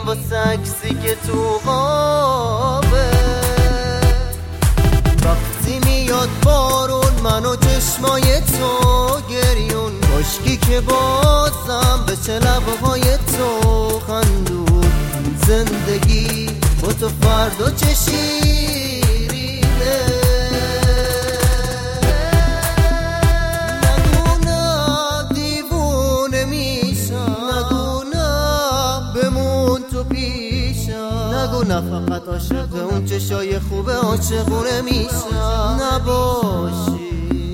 واسه عکسی که تو خوابه. وقتی میاد بارون من و چشمای تو گریون، کاشکی که بازم بشه لبهای تو خندون. زندگی با تو فردا چه شیرینه. نگو نه دیوونه میشم، نگو نه بمون تو پیشم، نگو نه فقط عاشق اون چشای خوبه عاشقونه میشم. نباشی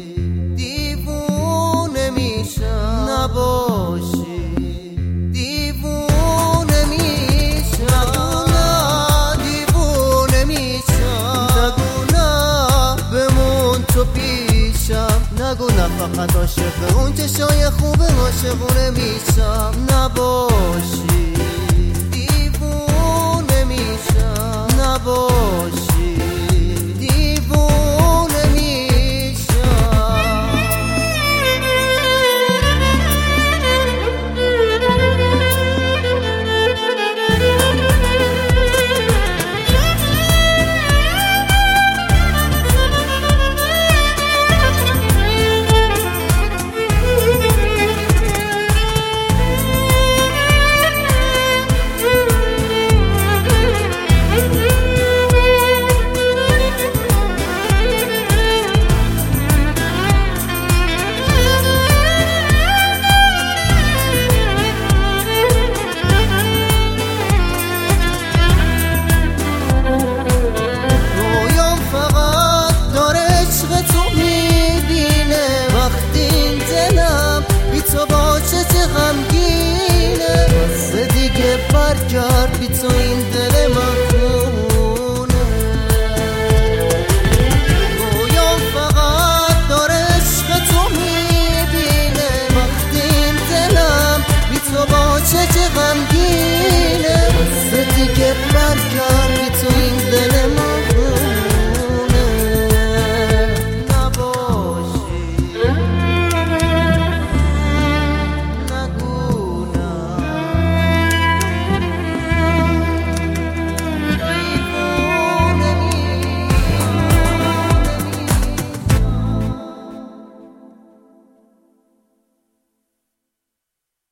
دیوونه میشم، نباشی دیوونه میشم. نگو نه دیوونه میشم، نگو نه بمون تو پیشم، نگو نه فقط عاشق اون چشای خوبه عاشقونه میشم. نباشی دیوونه میشم، نباشی دیوونه میشم. غمگینه واسه دیگه برگرد بی تو این